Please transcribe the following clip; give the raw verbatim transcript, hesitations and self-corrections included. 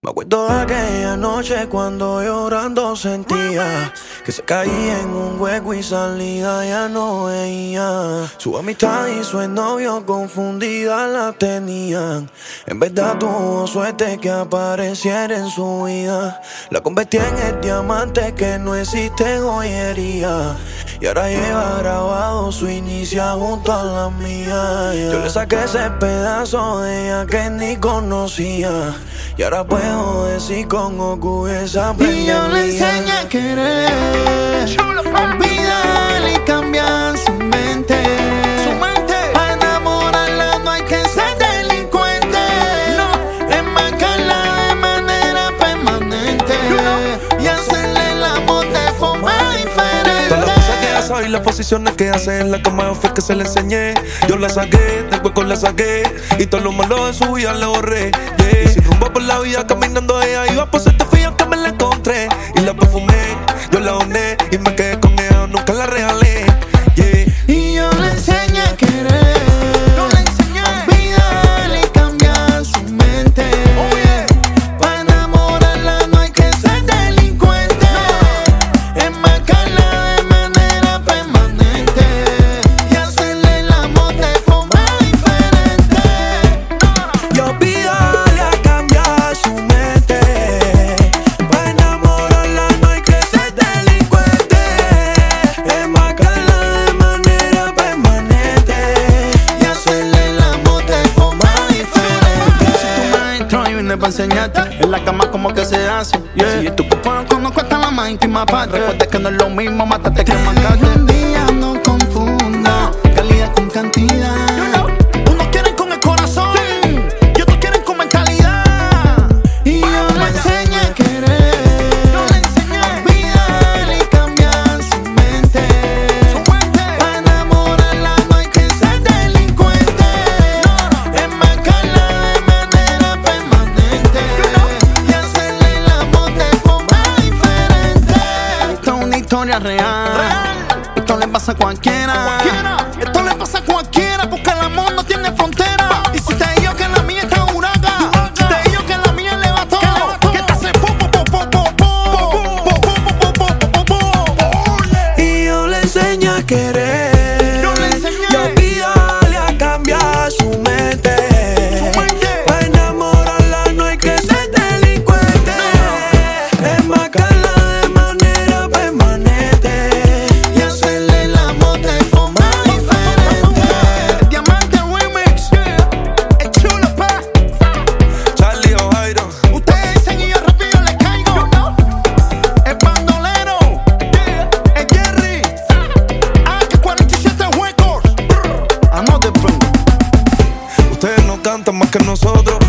Me acuerdo de aquella noche cuando llorando sentía que se caía en un hueco y salida ya no veía. Su amistad y su novio confundida la tenían. En verdad tuvo suerte que apareciera en su vida. La convertí en el diamante que no existe en joyería. Y ahora lleva grabado su inicia junto a la mía, yeah. Yo le saqué ese pedazo de ella que ni conocía. Y ahora puedo decir con orgullo esa y yo le enseñé a querer, olvidar y cambiar su mente. Su mente. Para enamorarla no hay que ser delincuente. No, enmarcarla de manera permanente. No. Y hacerle el amor de forma diferente. Todas las cosas que ella sabe y las posiciones que hace en la cama fue que se le enseñé. Yo la saqué, del hueco la saqué. Y todo lo malo de su vida le borré, yeah. Y sin rumbo por la vida caminando ella iba por ser fía que me la encontré. Y la perfumé, yo la doné y me quedé con ella, nunca la regalé, yeah. Y yo le enseñé a querer, yo le enseñé a olvidar y cambiar su mente. Oh, yeah. Para enamorarla no hay que ser delincuente. No. Enmarcarla de manera permanente y hacerle el amor de forma diferente. No. Y olvidarle a cambiar su mente. Para enamorarla no hay que ser delincuente. Enmarcarla de manera permanente y hacerle el amor de forma diferente. Si tú me entras y vienes para enseñarte en la cama como que se hace, yeah. Si tu cuerpo no cuesta la más íntima parte, recuerda que no es lo mismo matarte que mancarte. Un día no confunda calidad con cantidad. Unos quieren con el corazón y otros quieren con mentalidad. Y yo le enseñé a querer, yo le enseñé a olvidar y cambiar su mente. Para enamorarla no hay que ser delincuente. Enmarcarla de manera permanente y hacerle el amor de forma diferente. Esto es una historia real. Esto le pasa a cualquiera. Esto le pasa a cualquiera porque el amor no tiene frontera. Y si te digo que la mía está huraga, si te digo que la mía le va todo, que te hace po po po po po po po po po po po. y yo le enseñé a querer. Yo le enseñé y olvidarle a cambiar su mente. Para enamorarla no hay que ser delincuente. Enmarcarla de manera permanente y hacerle el amor de forma diferente. El Diamante Remix, el chulo pa. Charlie O'Jairo. Ustedes dicen y yo rápido les caigo. El bandolero, el Jerry, A K cuarenta y siete Records. Another Pro. Ustedes no cantan más que nosotros.